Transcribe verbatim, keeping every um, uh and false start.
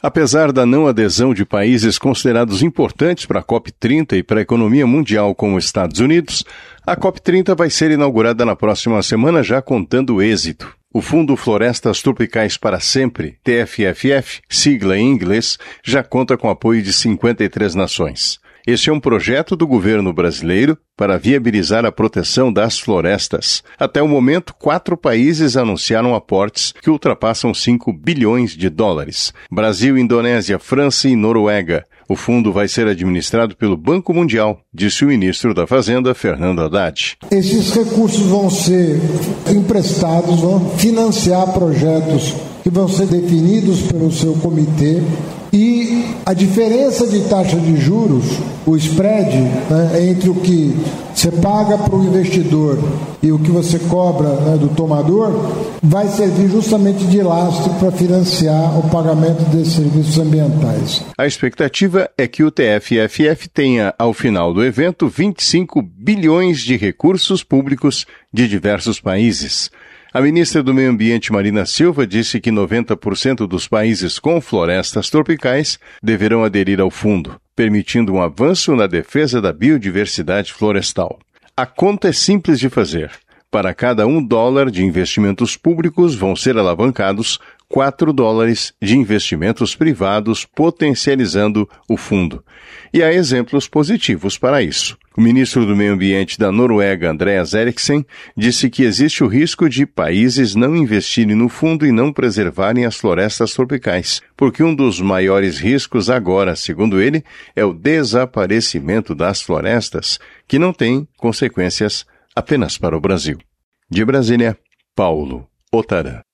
Apesar da não adesão de países considerados importantes para a COP trinta e para a economia mundial como os Estados Unidos, a COP trinta vai ser inaugurada na próxima semana já contando êxito. O Fundo Florestas Tropicais para Sempre, T F F F, sigla em inglês, já conta com apoio de cinquenta e três nações. Este é um projeto do governo brasileiro para viabilizar a proteção das florestas. Até o momento, quatro países anunciaram aportes que ultrapassam cinco bilhões de dólares. Brasil, Indonésia, França e Noruega. O fundo vai ser administrado pelo Banco Mundial, disse o ministro da Fazenda, Fernando Haddad. Esses recursos vão ser emprestados, vão financiar projetos que vão ser definidos pelo seu comitê. E a diferença de taxa de juros, o spread, né, entre o que você paga para o investidor e o que você cobra, né, do tomador, vai servir justamente de lastro para financiar o pagamento desses serviços ambientais. A expectativa é que o T F F F tenha, ao final do evento, vinte e cinco bilhões de recursos públicos de diversos países. A ministra do Meio Ambiente, Marina Silva, disse que noventa por cento dos países com florestas tropicais deverão aderir ao fundo, permitindo um avanço na defesa da biodiversidade florestal. A conta é simples de fazer. Para cada um dólar de investimentos públicos vão ser alavancados quatro dólares de investimentos privados, potencializando o fundo. E há exemplos positivos para isso. O ministro do Meio Ambiente da Noruega, Andreas Eriksen, disse que existe o risco de países não investirem no fundo e não preservarem as florestas tropicais, porque um dos maiores riscos agora, segundo ele, é o desaparecimento das florestas, que não tem consequências apenas para o Brasil. De Brasília, Paulo Otarã.